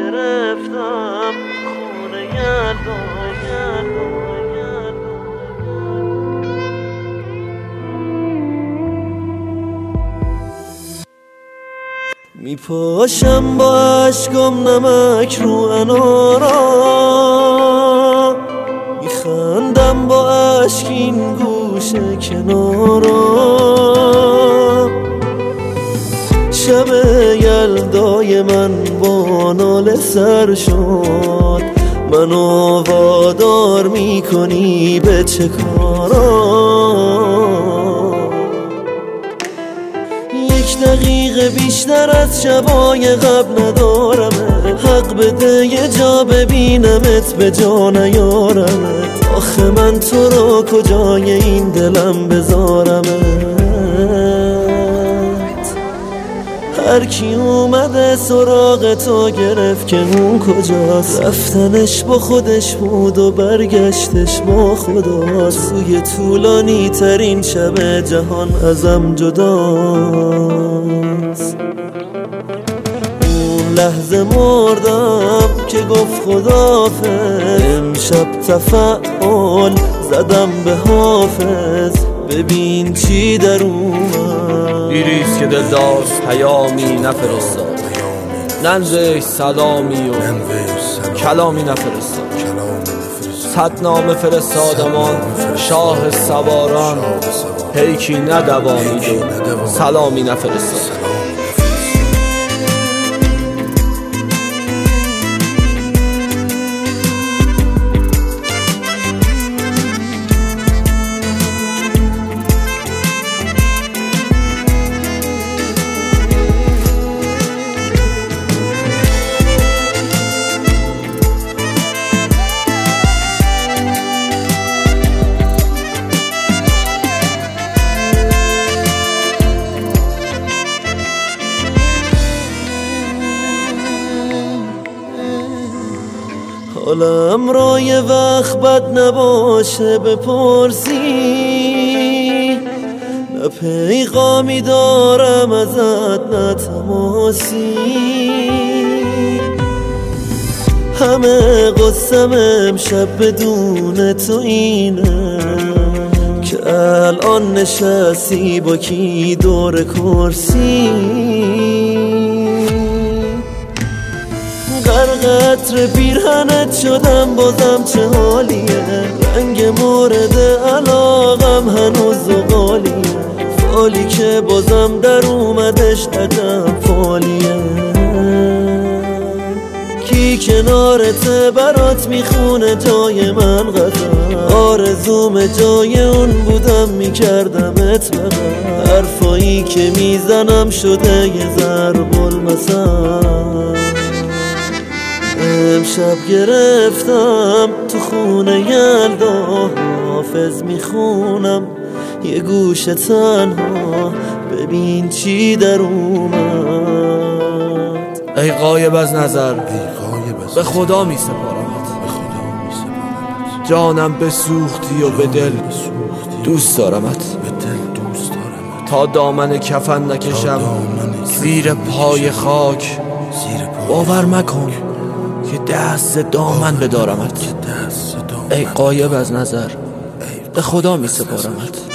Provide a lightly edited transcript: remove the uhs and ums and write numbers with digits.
گرفتم خونه یلدا. میپاشم با عشقم نمک رو انارا، میخندم با عشق این گوشه کنارا. شب یلدای من با ناله سر شد، منو وادار میکنی به چه کارا؟ یک دقیقه بیشتر از شبای قبل ندارمه، حق بده یه جا ببینمت به جا نیارمت. آخه من تو رو کجای این دلم بذارمت؟ هر کی اومده سراغ تو گرفت که اون کجاست؟ رفتنش با خودش بود و برگشتش با خداست. توی طولانی ترین شب جهان ازم جداست. اون لحظه مردم که گفت خدافظ، امشب تفعال زدم به حافظ. ببین چی در اومد، دیریست که دل داشت پیامی نفرستاد، ننوشت سلامی و کلامی نفرستاد. صد نامه فرستادمان شاه سواران، پیکی ندوانید و سلامی نفرستاد. حالم را یه وقت بد نباشه بپرسی، نه پیغامی دارم ازت نه تماسی. همه قصم امشب بدون تو اینه که الان نشستی با کی دور کرسی. قطر پیرهنت شدم بازم چه حالیه، رنگ مورد علاقم هنوز زغالیه. فالی که بازم در اومدش عجب فالیه. کی کنارته برات میخونه جای من غزل، آرزوم جای اون بودم میکردمت بغل. حرفایی که میزنم شده یه ضرب المثل. امشب گرفتم تو خونه یلدا، حافظ میخونم یه گوشه تنها. ببین چی در اومد. ای غایب از نظر به خدا می سپارمت، جانم بسوختی و به دل دوست دارمت. تا دامن کفن نکشم زیر پای خاک، باور مکن که دست دامن بدارمت. ای غایب از نظر به خدا می سپارمت.